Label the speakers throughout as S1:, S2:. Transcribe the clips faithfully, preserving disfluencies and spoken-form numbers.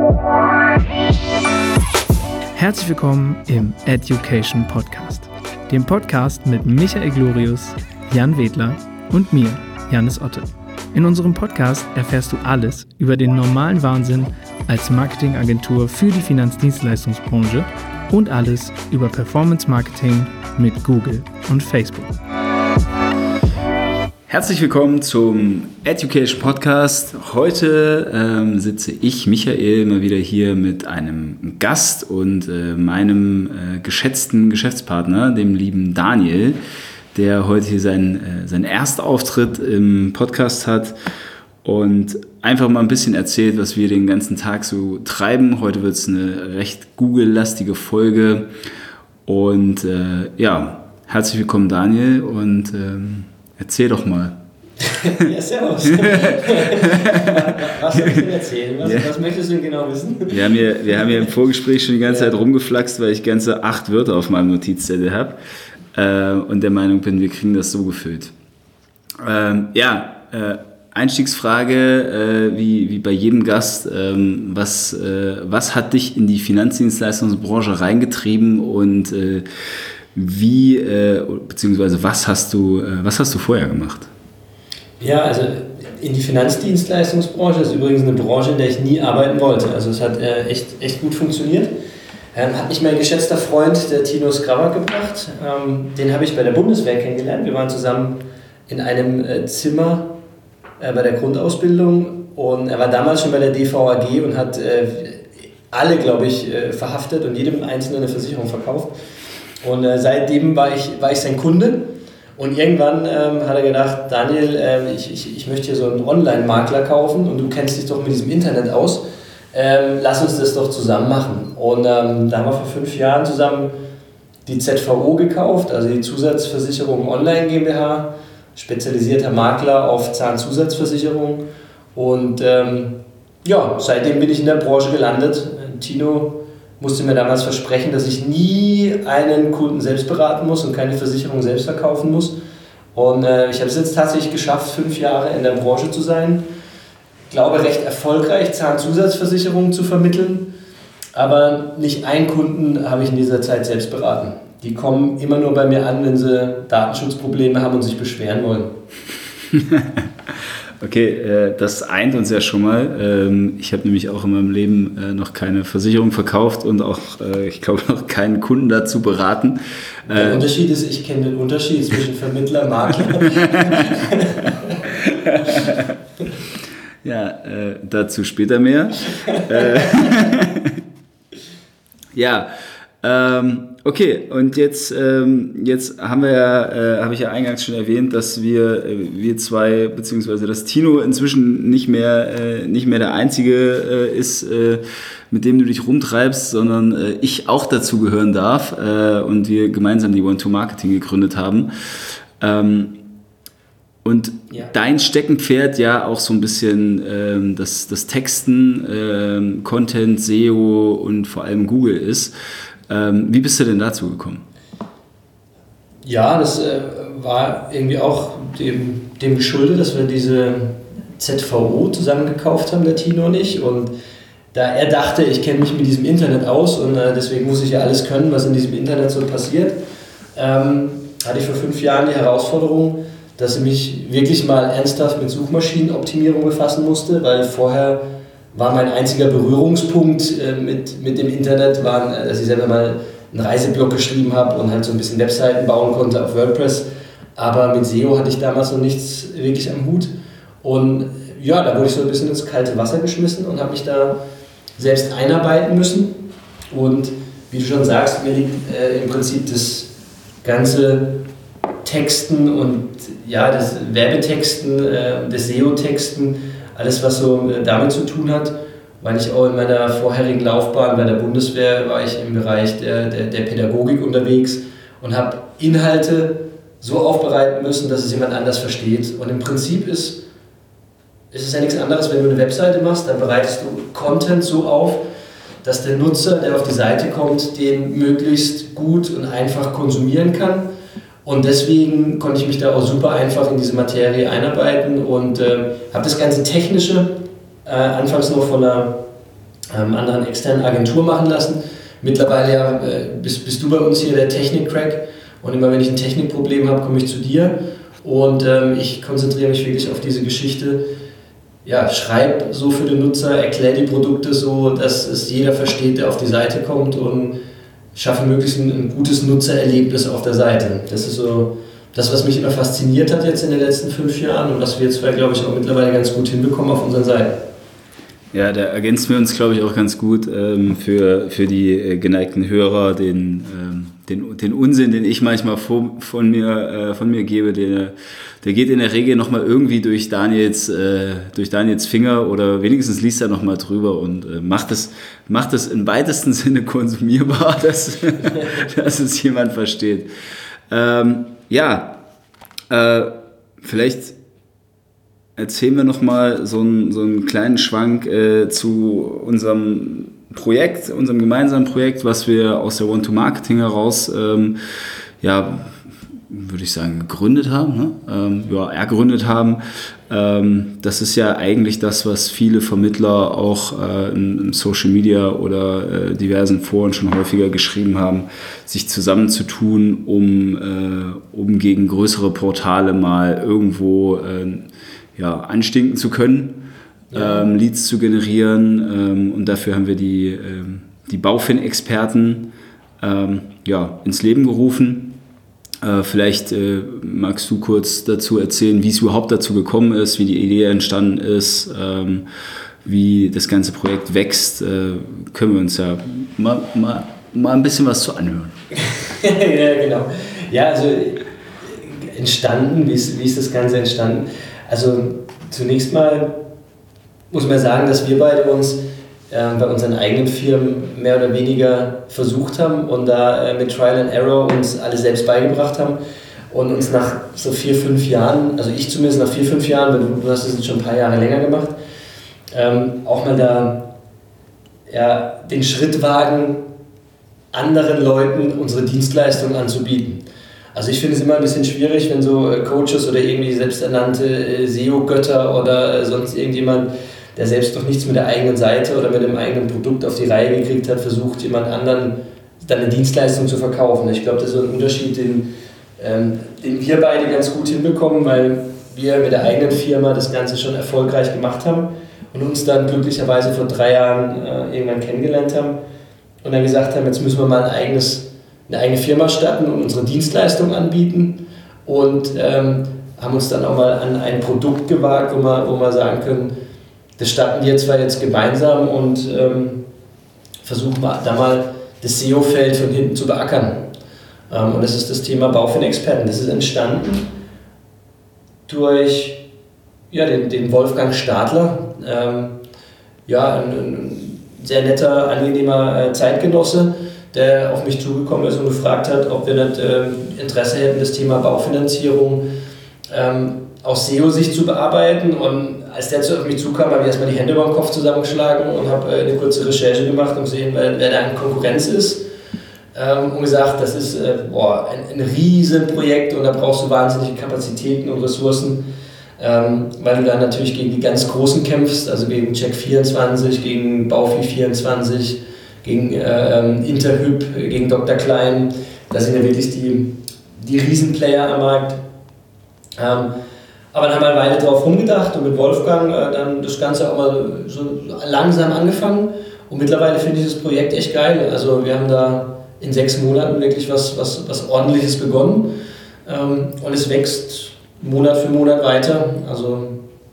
S1: Herzlich willkommen im Education Podcast, dem Podcast mit Michael Glorius, Jan Wedler und mir, Janis Otte. In unserem Podcast erfährst du alles über den normalen Wahnsinn als Marketingagentur für die Finanzdienstleistungsbranche und alles über Performance Marketing mit Google und Facebook.
S2: Herzlich willkommen zum Education Podcast. Heute ähm, sitze ich, Michael, mal wieder hier mit einem Gast und äh, meinem äh, geschätzten Geschäftspartner, dem lieben Daniel, der heute hier seinen, äh, seinen Erstauftritt im Podcast hat und einfach mal ein bisschen erzählt, was wir den ganzen Tag so treiben. Heute wird es eine recht Google-lastige Folge und äh, ja, herzlich willkommen Daniel und ähm, erzähl doch mal.
S3: Ja, servus. Was soll ich denn erzählen? Was, ja. was möchtest du denn genau wissen?
S2: Wir haben, hier, wir haben hier im Vorgespräch schon die ganze ja. Zeit rumgeflaxt, weil ich ganze acht Wörter auf meinem Notizzettel habe äh, und der Meinung bin, wir kriegen das so gefüllt. Ähm, ja, äh, Einstiegsfrage, äh, wie, wie bei jedem Gast, ähm, was, äh, was hat dich in die Finanzdienstleistungsbranche reingetrieben und äh, wie, äh, beziehungsweise was hast du, äh, was hast du vorher gemacht?
S3: Ja, also in die Finanzdienstleistungsbranche ist übrigens eine Branche, in der ich nie arbeiten wollte. Also es hat äh, echt, echt gut funktioniert. Ähm, hat mich mein geschätzter Freund, der Tino Skrawak, gebracht. Ähm, den habe ich bei der Bundeswehr kennengelernt. Wir waren zusammen in einem äh, Zimmer äh, bei der Grundausbildung und er war damals schon bei der D V A G und hat äh, alle, glaube ich, äh, verhaftet und jedem Einzelnen eine Versicherung verkauft. Und äh, seitdem war ich, war ich sein Kunde. Und irgendwann ähm, hat er gedacht, Daniel, äh, ich, ich, ich möchte hier so einen Online-Makler kaufen und du kennst dich doch mit diesem Internet aus. Ähm, lass uns das doch zusammen machen. Und ähm, da haben wir vor fünf Jahren zusammen die Z V O gekauft, also die Zusatzversicherung Online GmbH, spezialisierter Makler auf Zahnzusatzversicherung. Und ähm, ja, seitdem bin ich in der Branche gelandet. Tino musste mir damals versprechen, dass ich nie einen Kunden selbst beraten muss und keine Versicherung selbst verkaufen muss. Und äh, ich habe es jetzt tatsächlich geschafft, fünf Jahre in der Branche zu sein. Ich glaube, recht erfolgreich Zahnzusatzversicherungen zu vermitteln. Aber nicht einen Kunden habe ich in dieser Zeit selbst beraten. Die kommen immer nur bei mir an, wenn sie Datenschutzprobleme haben und sich beschweren wollen.
S2: Okay, das eint uns ja schon mal. Ich habe nämlich auch in meinem Leben noch keine Versicherung verkauft und auch, ich glaube, noch keinen Kunden dazu beraten.
S3: Der Unterschied ist, ich kenne den Unterschied zwischen Vermittler und Makler.
S2: Ja, dazu später mehr. Ja, ähm, okay, und jetzt, ähm, jetzt haben wir ja, äh, habe ich ja eingangs schon erwähnt, dass wir, äh, wir zwei, beziehungsweise dass Tino inzwischen nicht mehr, äh, nicht mehr der Einzige äh, ist, äh, mit dem du dich rumtreibst, sondern äh, ich auch dazu gehören darf äh, und wir gemeinsam die One-to-Marketing gegründet haben. Ähm, und ja. Dein Steckenpferd ja auch so ein bisschen ähm, das, das Texten, ähm, Content, S E O und vor allem Google ist. Ähm, wie bist du denn dazu gekommen?
S3: Ja, das äh, war irgendwie auch dem, dem geschuldet, dass wir diese Z V O zusammen gekauft haben, der Tino und ich. Und da er dachte, ich kenne mich mit diesem Internet aus und äh, deswegen muss ich ja alles können, was in diesem Internet so passiert, ähm, hatte ich vor fünf Jahren die Herausforderung, dass ich mich wirklich mal ernsthaft mit Suchmaschinenoptimierung befassen musste, weil vorher war mein einziger Berührungspunkt äh, mit, mit dem Internet, waren, äh, dass ich selber mal einen Reiseblog geschrieben habe und halt so ein bisschen Webseiten bauen konnte auf WordPress. Aber mit S E O hatte ich damals noch nichts wirklich am Hut. Und ja, da wurde ich so ein bisschen ins kalte Wasser geschmissen und habe mich da selbst einarbeiten müssen. Und wie du schon sagst, mir liegt äh, im Prinzip das ganze Texten und ja, das Werbetexten, äh, das S E O-Texten, alles was so äh, damit zu tun hat, weil ich auch in meiner vorherigen Laufbahn bei der Bundeswehr war ich im Bereich der, der, der Pädagogik unterwegs und habe Inhalte so aufbereiten müssen, dass es jemand anders versteht. Und im Prinzip ist, ist es ja nichts anderes, wenn du eine Webseite machst, dann bereitest du Content so auf, dass der Nutzer, der auf die Seite kommt, den möglichst gut und einfach konsumieren kann. Und deswegen konnte ich mich da auch super einfach in diese Materie einarbeiten und äh, habe das ganze Technische äh, anfangs noch von einer ähm, anderen externen Agentur machen lassen. Mittlerweile ja, äh, bist, bist du bei uns hier der Technik-Crack und immer wenn ich ein Technikproblem habe, komme ich zu dir und ähm, ich konzentriere mich wirklich auf diese Geschichte. Ja, schreib so für den Nutzer, erklär die Produkte so, dass es jeder versteht, der auf die Seite kommt und schaffe möglichst ein, ein gutes Nutzererlebnis auf der Seite. Das ist so das, was mich immer fasziniert hat jetzt in den letzten fünf Jahren und was wir jetzt, glaube ich, auch mittlerweile ganz gut hinbekommen auf unseren Seiten.
S2: Ja, da ergänzen wir uns, glaube ich, auch ganz gut ähm, für, für die äh, geneigten Hörer den, ähm, den, den Unsinn, den ich manchmal vor, von, mir, äh, von mir gebe, der, der geht in der Regel nochmal irgendwie durch Daniels, äh, durch Daniels Finger oder wenigstens liest er nochmal drüber und äh, macht es macht es im weitesten Sinne konsumierbar, dass, dass es jemand versteht. Ähm, ja, äh, vielleicht erzählen wir nochmal so einen, so einen kleinen Schwank äh, zu unserem Projekt, unserem gemeinsamen Projekt, was wir aus der One-to-Marketing heraus, ähm, ja, würde ich sagen, gegründet haben, ne? ähm, ja, ergründet haben. Ähm, das ist ja eigentlich das, was viele Vermittler auch äh, im Social Media oder äh, diversen Foren schon häufiger geschrieben haben, sich zusammenzutun, um, äh, um gegen größere Portale mal irgendwo äh, ja, anstinken zu können, ja. ähm, Leads zu generieren ähm, und dafür haben wir die, ähm, die Baufin-Experten ähm, ja, ins Leben gerufen. Äh, vielleicht äh, magst du kurz dazu erzählen, wie es überhaupt dazu gekommen ist, wie die Idee entstanden ist, ähm, wie das ganze Projekt wächst. Äh, können wir uns ja mal, mal, mal ein bisschen was zu anhören.
S3: Ja, genau. Ja, also entstanden, wie ist, wie ist das Ganze entstanden? Also zunächst mal muss man sagen, dass wir beide uns äh, bei unseren eigenen Firmen mehr oder weniger versucht haben und da äh, mit Trial and Error uns alles selbst beigebracht haben und uns nach so vier, fünf Jahren, also ich zumindest nach vier, fünf Jahren, weil du, du hast es jetzt schon ein paar Jahre länger gemacht, ähm, auch mal da ja, den Schritt wagen, anderen Leuten unsere Dienstleistung anzubieten. Also ich finde es immer ein bisschen schwierig, wenn so Coaches oder irgendwie selbsternannte S E O-Götter oder sonst irgendjemand, der selbst noch nichts mit der eigenen Seite oder mit dem eigenen Produkt auf die Reihe gekriegt hat, versucht, jemand anderen dann eine Dienstleistung zu verkaufen. Ich glaube, das ist so ein Unterschied, den, ähm, den wir beide ganz gut hinbekommen, weil wir mit der eigenen Firma das Ganze schon erfolgreich gemacht haben und uns dann glücklicherweise vor drei Jahren äh, irgendwann kennengelernt haben und dann gesagt haben, jetzt müssen wir mal ein eigenes eine eigene Firma starten und unsere Dienstleistung anbieten und ähm, haben uns dann auch mal an ein Produkt gewagt, wo wir, wo wir sagen können, das starten wir zwar jetzt gemeinsam und ähm, versuchen wir da mal das S E O-Feld von hinten zu beackern. Ähm, und das ist das Thema Baufin-Experten. Das ist entstanden durch ja, den, den Wolfgang Stadler, ähm, ja, ein, ein sehr netter, angenehmer äh, Zeitgenosse, der auf mich zugekommen ist und gefragt hat, ob wir nicht äh, Interesse hätten, das Thema Baufinanzierung ähm, aus S E O-Sicht zu bearbeiten. Und als der zu auf mich zukam, habe ich erstmal die Hände über den Kopf zusammengeschlagen und habe äh, eine kurze Recherche gemacht, um zu sehen, wer, wer da in Konkurrenz ist. Ähm, und gesagt, das ist äh, boah, ein, ein Riesenprojekt und da brauchst du wahnsinnige Kapazitäten und Ressourcen, ähm, weil du dann natürlich gegen die ganz Großen kämpfst, also gegen Check vierundzwanzig, gegen Baufi vierundzwanzig, gegen äh, Interhyp, gegen Doktor Klein. Das sind ja wirklich die, die Riesenplayer am Markt. Ähm, aber dann haben wir eine Weile drauf rumgedacht und mit Wolfgang äh, dann das Ganze auch mal so langsam angefangen. Und mittlerweile finde ich das Projekt echt geil. Also wir haben da in sechs Monaten wirklich was, was, was Ordentliches begonnen. Ähm, und es wächst Monat für Monat weiter. Also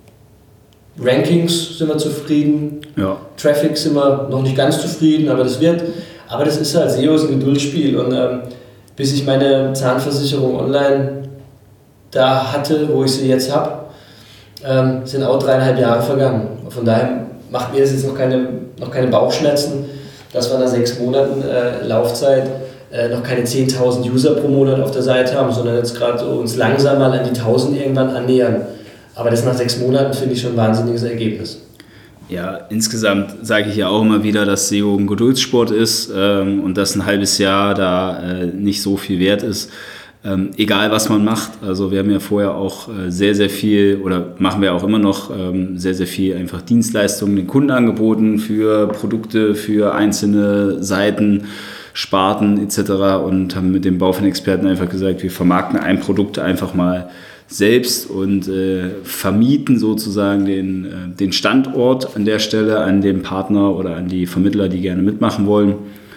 S3: Rankings sind wir zufrieden, ja. Traffic sind wir noch nicht ganz zufrieden, aber das wird. Aber das ist halt S E O, ist ein Geduldsspiel. Und ähm, bis ich meine Zahnversicherung online da hatte, wo ich sie jetzt habe, ähm, sind auch dreieinhalb Jahre vergangen. Von daher macht mir das jetzt noch keine, noch keine Bauchschmerzen, dass wir nach sechs Monaten äh, Laufzeit äh, noch keine zehntausend User pro Monat auf der Seite haben, sondern jetzt gerade so uns langsam mal an die tausend irgendwann annähern. Aber das nach sechs Monaten finde ich schon ein wahnsinniges Ergebnis.
S2: Ja, insgesamt sage ich ja auch immer wieder, dass S E O ein Geduldssport ist ähm, und dass ein halbes Jahr da äh, nicht so viel wert ist. Ähm, egal, was man macht. Also wir haben ja vorher auch äh, sehr, sehr viel oder machen wir auch immer noch ähm, sehr, sehr viel einfach Dienstleistungen den Kunden angeboten für Produkte, für einzelne Seiten, Sparten et cetera und haben mit dem Baufin-Experten einfach gesagt, wir vermarkten ein Produkt einfach mal selbst und äh, vermieten sozusagen den, äh, den Standort an der Stelle an den Partner oder an die Vermittler, die gerne mitmachen wollen.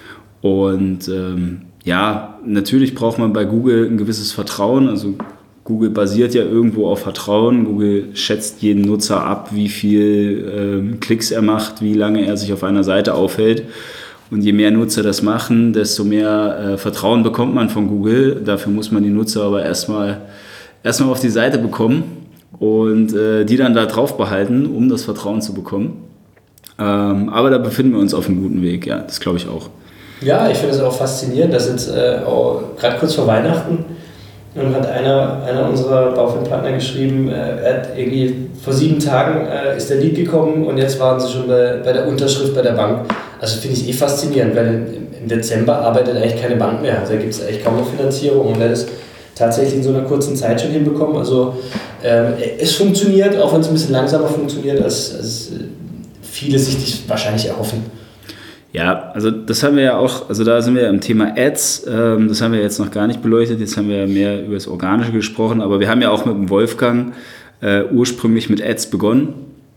S2: Und ähm, ja, natürlich braucht man bei Google ein gewisses Vertrauen. Also Google basiert ja irgendwo auf Vertrauen. Google schätzt jeden Nutzer ab, wie viel ähm, Klicks er macht, wie lange er sich auf einer Seite aufhält. Und je mehr Nutzer das machen, desto mehr äh, Vertrauen bekommt man von Google. Dafür muss man die Nutzer aber erstmal erstmal auf die Seite bekommen und äh, die dann da drauf behalten, um das Vertrauen zu bekommen. Ähm, aber da befinden wir uns auf einem guten Weg, ja, das glaube ich auch.
S3: Ja, ich finde es auch faszinierend, dass jetzt äh, gerade kurz vor Weihnachten und hat einer, einer unserer Baufin-Partner geschrieben, äh, er hat irgendwie vor sieben Tagen äh, ist der Lead gekommen und jetzt waren sie schon bei, bei der Unterschrift bei der Bank. Also finde ich eh faszinierend, weil im, im Dezember arbeitet eigentlich keine Bank mehr. Also da gibt es eigentlich kaum noch Finanzierung und er ist tatsächlich in so einer kurzen Zeit schon hinbekommen. Also ähm, es funktioniert, auch wenn es ein bisschen langsamer funktioniert, als, als viele sich das wahrscheinlich erhoffen.
S2: Ja, also das haben wir ja auch, also da sind wir ja im Thema Ads, ähm, das haben wir jetzt noch gar nicht beleuchtet, jetzt haben wir ja mehr über das Organische gesprochen, aber wir haben ja auch mit dem Wolfgang äh, ursprünglich mit Ads begonnen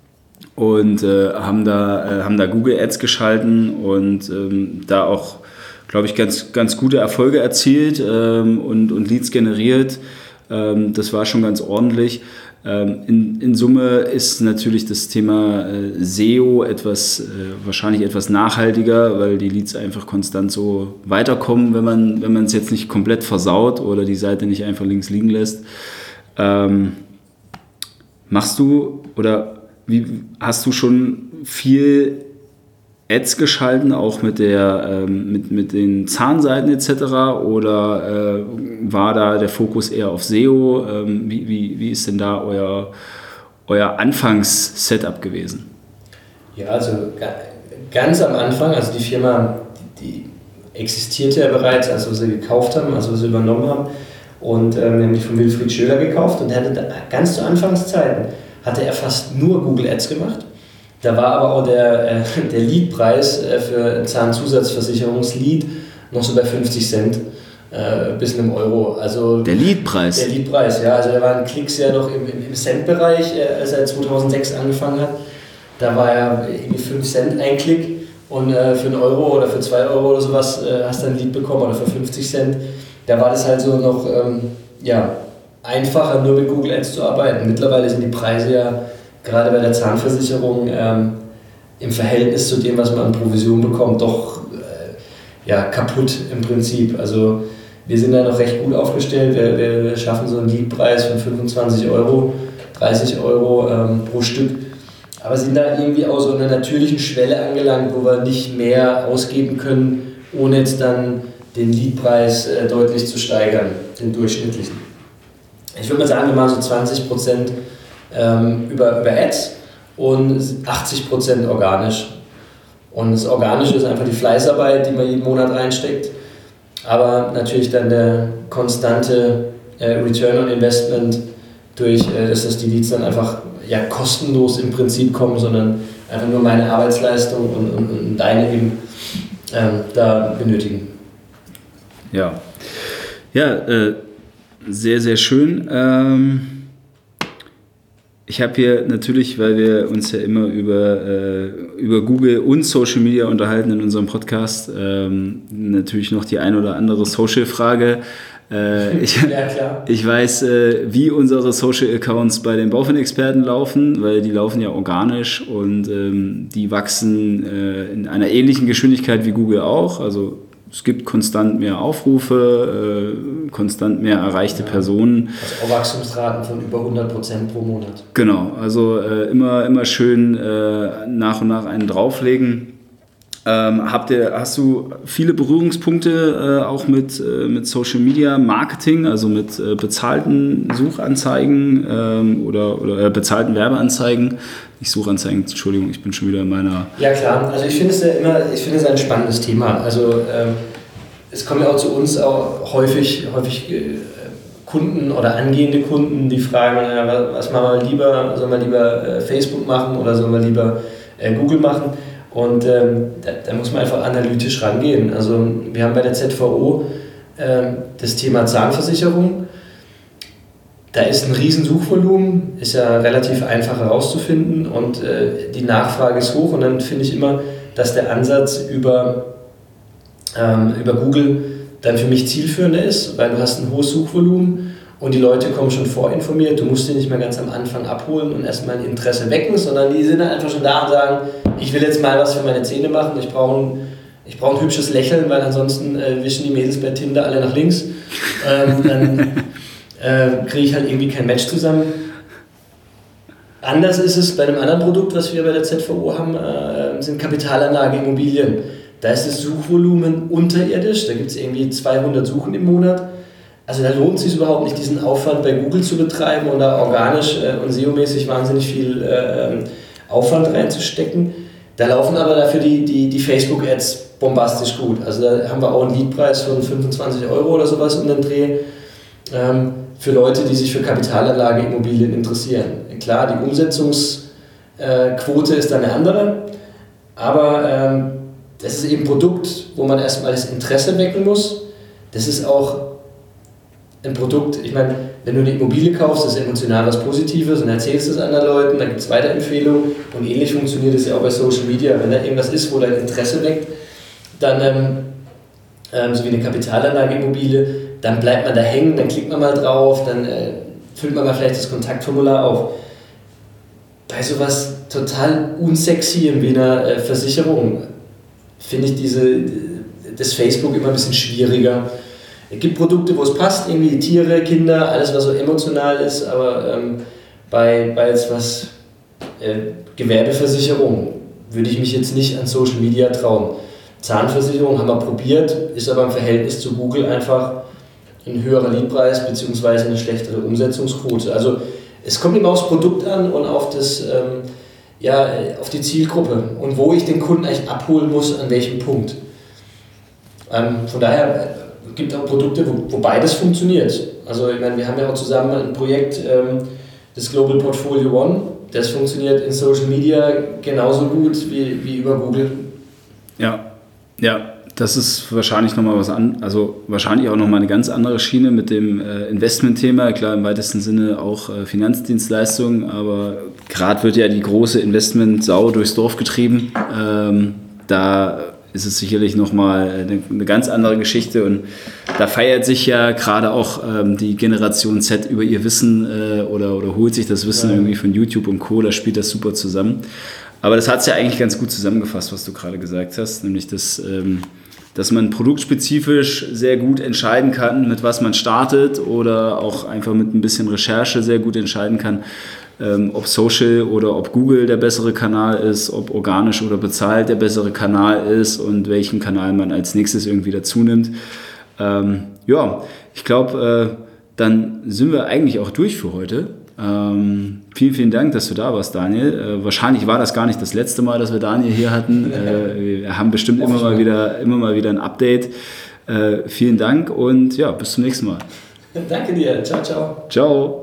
S2: und äh, haben, da, äh, haben da Google Ads geschalten und ähm, da auch, glaube ich, ganz, ganz gute Erfolge erzielt ähm, und, und Leads generiert. Ähm, das war schon ganz ordentlich. In, in Summe ist natürlich das Thema äh, S E O etwas, äh, wahrscheinlich etwas nachhaltiger, weil die Leads einfach konstant so weiterkommen, wenn man wenn man es jetzt nicht komplett versaut oder die Seite nicht einfach links liegen lässt. Ähm, machst du oder wie, hast du schon viel Ads geschalten, auch mit, der, ähm, mit, mit den Zahnseiten et cetera oder äh, war da der Fokus eher auf S E O? Ähm, wie, wie, wie ist denn da euer, euer Anfangs-Setup gewesen?
S3: Ja, also ganz am Anfang, also die Firma, die, die existierte ja bereits, als wir sie gekauft haben, als wir sie übernommen haben und ähm, nämlich von Wilfried Schöler gekauft und er hatte da, ganz zu Anfangszeiten hatte er fast nur Google Ads gemacht. Da war aber auch der, äh, der Leadpreis äh, für Zahnzusatzversicherungslead noch so bei fünfzig Cent äh, bis einem Euro. Also
S2: der Leadpreis?
S3: Der Leadpreis, ja. Also da waren Klicks ja noch im, im, im Cent-Bereich, äh, als er zweitausendsechs angefangen hat. Da war ja irgendwie fünf Cent ein Klick und äh, für einen Euro oder für zwei Euro oder sowas äh, hast du ein Lead bekommen oder für fünfzig Cent. Da war das halt so noch ähm, ja, einfacher, nur mit Google Ads zu arbeiten. Mittlerweile sind die Preise ja gerade bei der Zahnversicherung ähm, im Verhältnis zu dem, was man an Provision bekommt, doch äh, ja, kaputt im Prinzip. Also wir sind da noch recht gut aufgestellt. Wir, wir, wir schaffen so einen Leadpreis von fünfundzwanzig Euro, dreißig Euro ähm, pro Stück. Aber sind da irgendwie auch so einer natürlichen Schwelle angelangt, wo wir nicht mehr ausgeben können, ohne jetzt dann den Leadpreis äh, deutlich zu steigern, den durchschnittlichen. Ich würde mal sagen, wir machen so zwanzig Prozent ähm, über, über Ads und achtzig Prozent organisch. Und das Organische ist einfach die Fleißarbeit, die man jeden Monat reinsteckt, aber natürlich dann der konstante äh, Return on Investment durch, äh, dass das die Leads dann einfach ja, kostenlos im Prinzip kommen, sondern einfach nur meine Arbeitsleistung und, und, und deine eben ähm, da benötigen.
S2: Ja, ja äh, sehr, sehr schön. Ähm, ich habe hier natürlich, weil wir uns ja immer über, äh, über Google und Social Media unterhalten in unserem Podcast, ähm, natürlich noch die ein oder andere Social-Frage. Äh, ich,
S3: ja, klar.
S2: Ich weiß, äh, wie unsere Social-Accounts bei den Baufin-Experten laufen, weil die laufen ja organisch und ähm, die wachsen äh, in einer ähnlichen Geschwindigkeit wie Google auch. Also es gibt konstant mehr Aufrufe, äh, konstant mehr erreichte ja. Personen.
S3: Also auch Wachstumsraten von über hundert Prozent pro Monat.
S2: Genau, also äh, immer, immer schön äh, nach und nach einen drauflegen. Ähm, habt ihr, hast du viele Berührungspunkte äh, auch mit, äh, mit Social Media Marketing, also mit äh, bezahlten Suchanzeigen ähm, oder, oder äh, bezahlten Werbeanzeigen? Nicht Suchanzeigen, Entschuldigung, ich bin schon wieder in meiner...
S3: Ja klar, also ich finde es ja immer, ich finde es ein spannendes Thema. Also ähm, es kommen ja auch zu uns auch häufig, häufig äh, Kunden oder angehende Kunden, die fragen, ja, was machen wir lieber, sollen wir lieber äh, Facebook machen oder sollen wir lieber äh, Google machen? Und ähm, da, da muss man einfach analytisch rangehen. Also wir haben bei der Z V O äh, das Thema Zahnversicherung. Da ist ein riesen Suchvolumen, ist ja relativ einfach herauszufinden und äh, die Nachfrage ist hoch und dann finde ich immer, dass der Ansatz über, ähm, über Google dann für mich zielführender ist, weil du hast ein hohes Suchvolumen und die Leute kommen schon vorinformiert, du musst die nicht mehr ganz am Anfang abholen und erstmal ein Interesse wecken, sondern die sind dann einfach schon da und sagen, ich will jetzt mal was für meine Zähne machen, ich brauche ein, ich brauche ein hübsches Lächeln, weil ansonsten äh, wischen die Mädels bei Tinder alle nach links. Ähm, dann äh, kriege ich halt irgendwie kein Match zusammen. Anders ist es bei einem anderen Produkt, was wir bei der Z V O haben, äh, sind Kapitalanlage Immobilien. Da ist das Suchvolumen unterirdisch, da gibt es irgendwie zweihundert Suchen im Monat. Also da lohnt es sich überhaupt nicht, diesen Aufwand bei Google zu betreiben und da organisch äh, und S E O-mäßig wahnsinnig viel äh, Aufwand reinzustecken. Da laufen aber dafür die, die, die Facebook-Ads bombastisch gut. Also da haben wir auch einen Leadpreis von fünfundzwanzig Euro oder sowas um den Dreh ähm, für Leute, die sich für Kapitalanlage Immobilien interessieren. Klar, die Umsetzungsquote äh, ist dann eine andere, aber ähm, das ist eben ein Produkt, wo man erstmal das Interesse wecken muss. Das ist auch ein Produkt, ich meine, wenn du eine Immobilie kaufst, das ist emotional was Positives und erzählst es anderen Leuten, dann gibt es Weiterempfehlungen und ähnlich funktioniert es ja auch bei Social Media. Wenn da irgendwas ist, wo dein Interesse weckt, dann, ähm, ähm, so wie eine Kapitalanlage-Immobilie, dann bleibt man da hängen, dann klickt man mal drauf, dann äh, füllt man mal vielleicht das Kontaktformular auf. Bei sowas total unsexy wie einer äh, Versicherung finde ich diese, das Facebook immer ein bisschen schwieriger. Es gibt Produkte, wo es passt, irgendwie Tiere, Kinder, alles was so emotional ist, aber ähm, bei, bei jetzt was äh, Gewerbeversicherung würde ich mich jetzt nicht an Social Media trauen. Zahnversicherung haben wir probiert, ist aber im Verhältnis zu Google einfach ein höherer Leadpreis bzw. eine schlechtere Umsetzungsquote. Also es kommt immer aufs Produkt an und auf, das, ähm, ja, auf die Zielgruppe und wo ich den Kunden eigentlich abholen muss, an welchem Punkt. Ähm, von daher es gibt auch Produkte, wo, wo beides funktioniert. Also ich meine, wir haben ja auch zusammen ein Projekt, ähm, das Global Portfolio One, das funktioniert in Social Media genauso gut wie, wie über Google.
S2: Ja, ja. Das ist wahrscheinlich nochmal was an, also wahrscheinlich auch nochmal eine ganz andere Schiene mit dem äh, Investmentthema. Klar, im weitesten Sinne auch äh, Finanzdienstleistungen, aber gerade wird ja die große Investment-Sau durchs Dorf getrieben. Ähm, da ist es sicherlich nochmal eine, eine ganz andere Geschichte und da feiert sich ja gerade auch ähm, die Generation Z über ihr Wissen äh, oder, oder holt sich das Wissen ja. irgendwie von YouTube und Co., da spielt das super zusammen. Aber das hat es ja eigentlich ganz gut zusammengefasst, was du gerade gesagt hast, nämlich dass, ähm, dass man produktspezifisch sehr gut entscheiden kann, mit was man startet oder auch einfach mit ein bisschen Recherche sehr gut entscheiden kann, ähm, ob Social oder ob Google der bessere Kanal ist, ob organisch oder bezahlt der bessere Kanal ist und welchen Kanal man als nächstes irgendwie dazu nimmt. Ähm, ja, ich glaube, äh, dann sind wir eigentlich auch durch für heute. Ähm, vielen, vielen Dank, dass du da warst, Daniel. Äh, wahrscheinlich war das gar nicht das letzte Mal, dass wir Daniel hier hatten. Äh, wir haben bestimmt immer mal wieder, immer mal wieder ein Update. Äh, vielen Dank und ja, bis zum nächsten Mal.
S3: Danke dir. Ciao, ciao.
S2: Ciao.